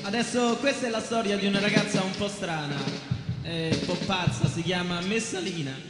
Adesso questa è la storia di una ragazza un po' strana, un po' pazza, si chiama Messalina.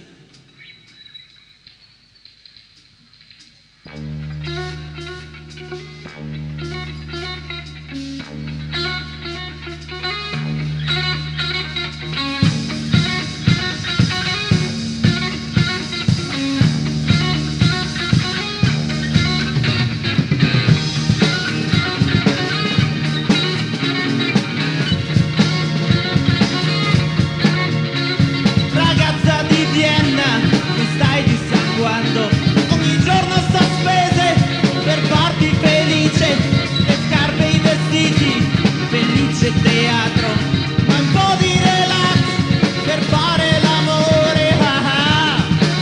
Ragazza di Vienna, mi stai dissanguando, ogni giorno sto a spese per farti felice, le scarpe, i vestiti, felice teatro, ma un po' di relax per fare l'amore. Ah, ah.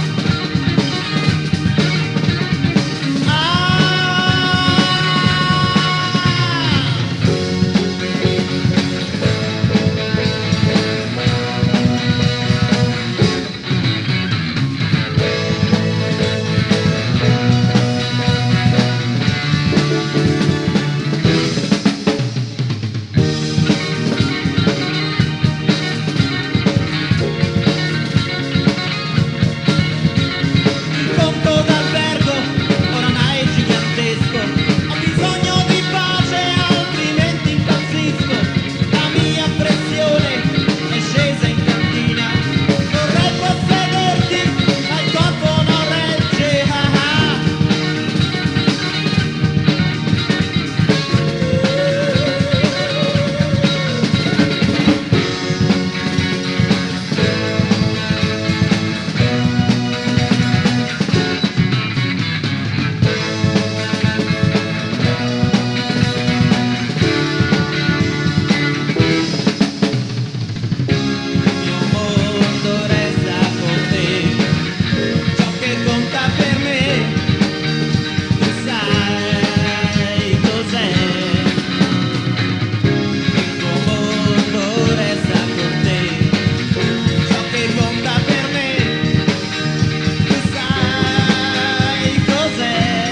Il conto d'albergo oramai è gigantesco, ho bisogno di pace altrimenti impazzisco, la mia pressione è scesa in cantina, vorrei possederti ma il corpo non regge. Ah, ah. Il mio mondo resta con te, ciò che conta per me, tu sai cos'è. Il tuo mondo resta con te, ciò che conta per me, tu sai cos'è.